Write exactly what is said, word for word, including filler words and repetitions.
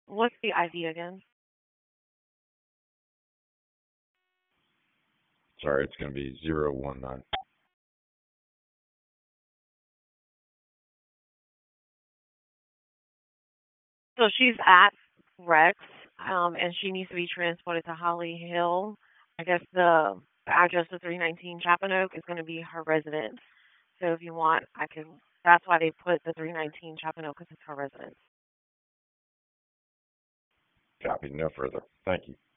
What's the I D again? Sorry, it's going to be zero one nine. So she's at Rex, um, and she needs to be transported to Holly Hill. I guess the address of three nineteen Chapanoke is going to be her residence. So if you want, I can. That's why they put the three nineteen Chapanoke because it's her residence. Copy. No further. Thank you.